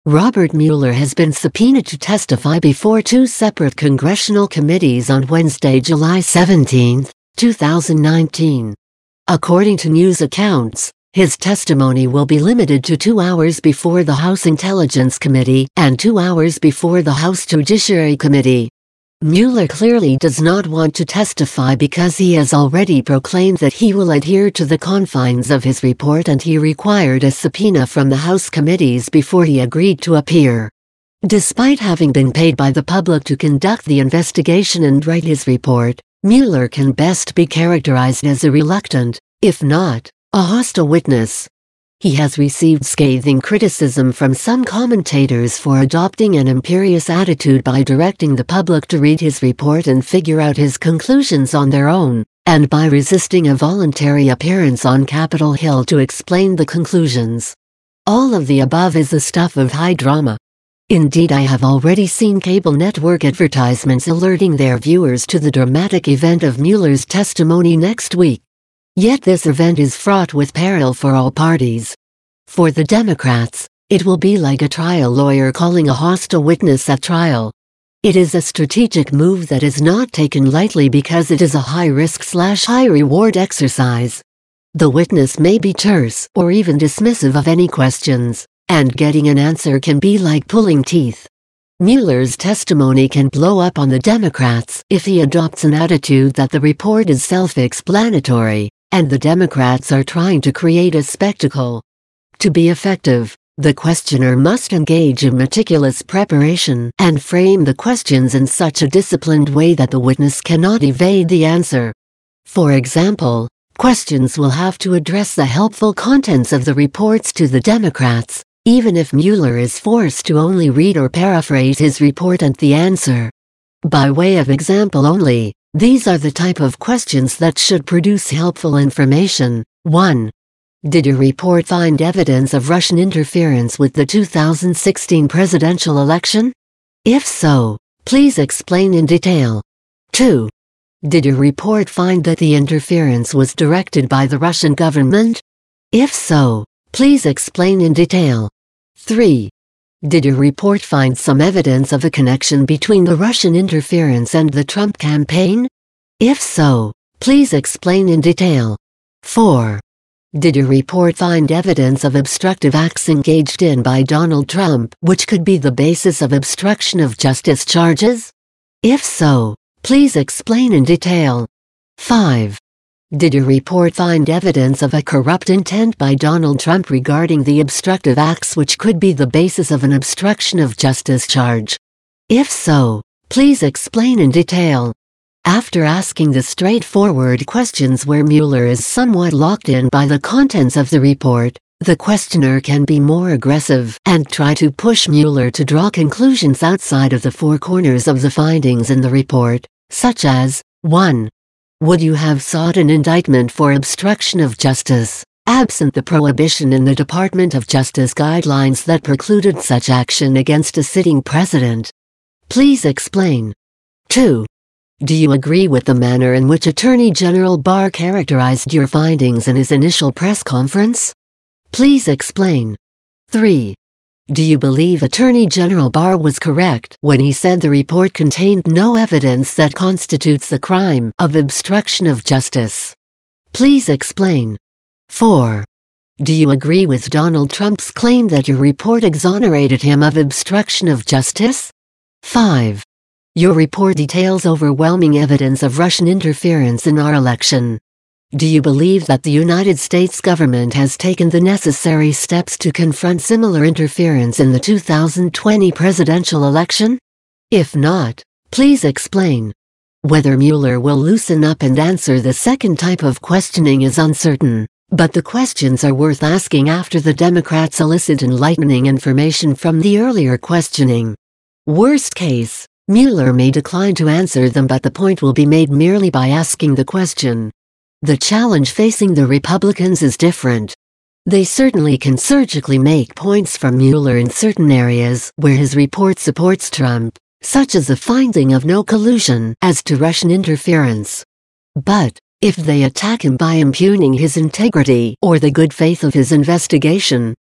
Robert Mueller has been subpoenaed to testify before two separate congressional committees on Wednesday, July 17, 2019. According to news accounts, his testimony will be limited to 2 hours before the House Intelligence Committee and 2 hours before the House Judiciary Committee. Mueller clearly does not want to testify because he has already proclaimed that he will adhere to the confines of his report, and he required a subpoena from the House committees before he agreed to appear. Despite having been paid by the public to conduct the investigation and write his report, Mueller can best be characterized as a reluctant, if not a hostile witness. He has received scathing criticism from some commentators for adopting an imperious attitude by directing the public to read his report and figure out his conclusions on their own, and by resisting a voluntary appearance on Capitol Hill to explain the conclusions. All of the above is the stuff of high drama. Indeed, I have already seen cable network advertisements alerting their viewers to the dramatic event of Mueller's testimony next week. Yet this event is fraught with peril for all parties. For the Democrats, it will be like a trial lawyer calling a hostile witness at trial. It is a strategic move that is not taken lightly because it is a high-risk/high-reward exercise. The witness may be terse or even dismissive of any questions, and getting an answer can be like pulling teeth. Mueller's testimony can blow up on the Democrats if he adopts an attitude that the report is self-explanatory, and the Democrats are trying to create a spectacle. To be effective, the questioner must engage in meticulous preparation and frame the questions in such a disciplined way that the witness cannot evade the answer. For example, questions will have to address the helpful contents of the reports to the Democrats, even if Mueller is forced to only read or paraphrase his report and the answer. By way of example only, these are the type of questions that should produce helpful information. 1. Did your report find evidence of Russian interference with the 2016 presidential election? If so, please explain in detail. 2. Did your report find that the interference was directed by the Russian government? If so, please explain in detail. 3. Did your report find some evidence of a connection between the Russian interference and the Trump campaign? If so, please explain in detail. 4. Did your report find evidence of obstructive acts engaged in by Donald Trump, which could be the basis of obstruction of justice charges? If so, please explain in detail. 5. Did your report find evidence of a corrupt intent by Donald Trump regarding the obstructive acts which could be the basis of an obstruction of justice charge? If so, please explain in detail. After asking the straightforward questions where Mueller is somewhat locked in by the contents of the report, the questioner can be more aggressive and try to push Mueller to draw conclusions outside of the four corners of the findings in the report, such as, 1. Would you have sought an indictment for obstruction of justice, absent the prohibition in the Department of Justice guidelines that precluded such action against a sitting president? Please explain. 2. Do you agree with the manner in which Attorney General Barr characterized your findings in his initial press conference? Please explain. 3. Do you believe Attorney General Barr was correct when he said the report contained no evidence that constitutes the crime of obstruction of justice? Please explain. 4. Do you agree with Donald Trump's claim that your report exonerated him of obstruction of justice? 5. Your report details overwhelming evidence of Russian interference in our election. Do you believe that the United States government has taken the necessary steps to confront similar interference in the 2020 presidential election? If not, please explain. Whether Mueller will loosen up and answer the second type of questioning is uncertain, but the questions are worth asking after the Democrats elicit enlightening information from the earlier questioning. Worst case, Mueller may decline to answer them, but the point will be made merely by asking the question. The challenge facing the Republicans is different. They certainly can surgically make points from Mueller in certain areas where his report supports Trump, such as the finding of no collusion as to Russian interference. But, if they attack him by impugning his integrity or the good faith of his investigation,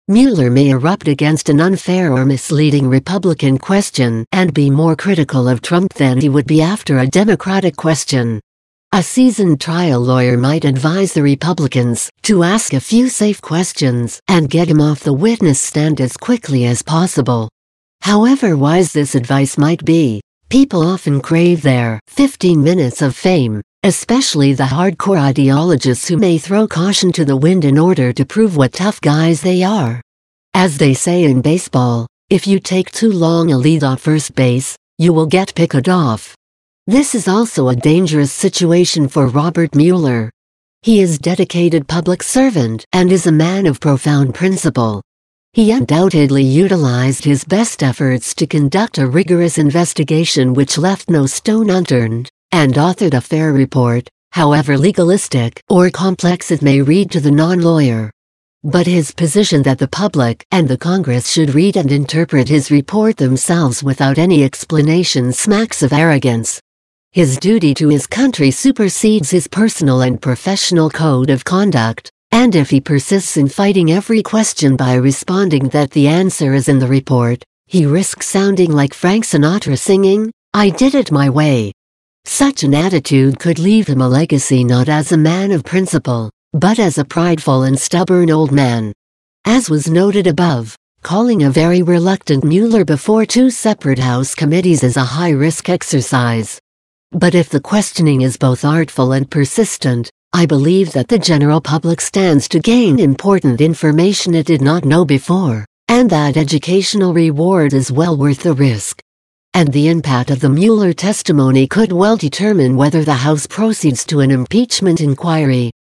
Mueller may erupt against an unfair or misleading Republican question and be more critical of Trump than he would be after a Democratic question. A seasoned trial lawyer might advise the Republicans to ask a few safe questions and get him off the witness stand as quickly as possible. However wise this advice might be, people often crave their 15 minutes of fame, especially the hardcore ideologists who may throw caution to the wind in order to prove what tough guys they are. As they say in baseball, if you take too long a lead off first base, you will get picked off. This is also a dangerous situation for Robert Mueller. He is a dedicated public servant and is a man of profound principle. He undoubtedly utilized his best efforts to conduct a rigorous investigation which left no stone unturned, and authored a fair report, however legalistic or complex it may read to the non-lawyer. But his position that the public and the Congress should read and interpret his report themselves without any explanation smacks of arrogance. His duty to his country supersedes his personal and professional code of conduct, and if he persists in fighting every question by responding that the answer is in the report, he risks sounding like Frank Sinatra singing, "I did it my way." Such an attitude could leave him a legacy not as a man of principle, but as a prideful and stubborn old man. As was noted above, calling a very reluctant Mueller before two separate House committees is a high-risk exercise. But if the questioning is both artful and persistent, I believe that the general public stands to gain important information it did not know before, and that educational reward is well worth the risk. And the impact of the Mueller testimony could well determine whether the House proceeds to an impeachment inquiry.